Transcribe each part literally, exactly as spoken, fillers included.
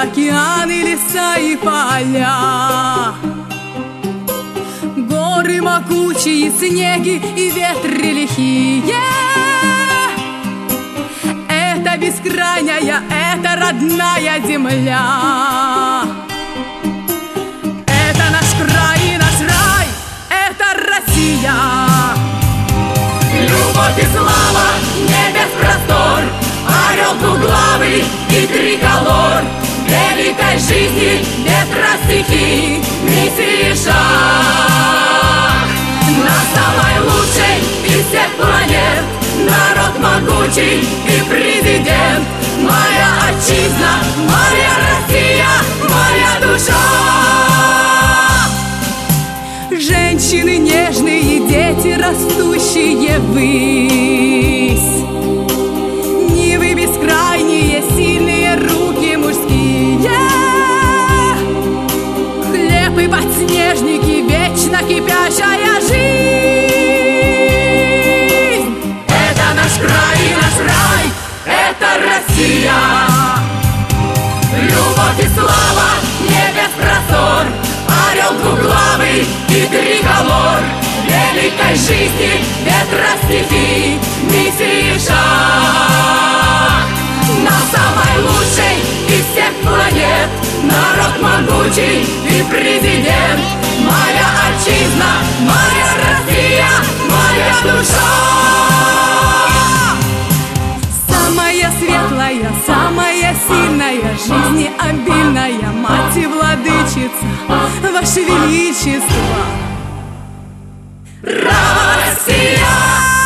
океаны, леса и поля, горы могучие, снеги и ветры лихие. Это бескрайняя, это родная земля. Это наш край и наш рай, это Россия. Любовь и слава, небес простор, орел двуглавый и триколор, великой жизни, ветра стихий, миссии шаг. На самой лучшей из всех планет народ могучий и президент. Моя отчизна, моя Россия, моя душа. Женщины нежные, дети, растущие ввысь, нивы бескрайние, сильные руки мужские, хлеб и подснежники, вечно кипящая жизнь. Это наш край и наш рай, это Россия. Любовь и слава, небес простор, орел двуглавый и триколор, великой жизни, ветра стихий, миссии шаг. На самой лучшей из всех планет народ могучий и президент. Моя отчизна, моя Россия, моя душа. Самая светлая, самая сильная, жизнеобильная мать и владычица, Ваше Величество, Россия!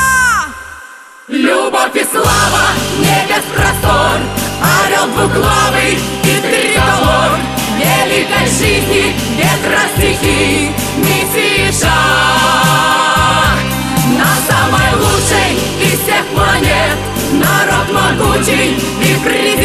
Любовь и слава, небес простор, орел двуглавый и триколор, великой жизни, ветра стихий, миссии шаг. На самой лучшей из всех планет народ могучий и президент.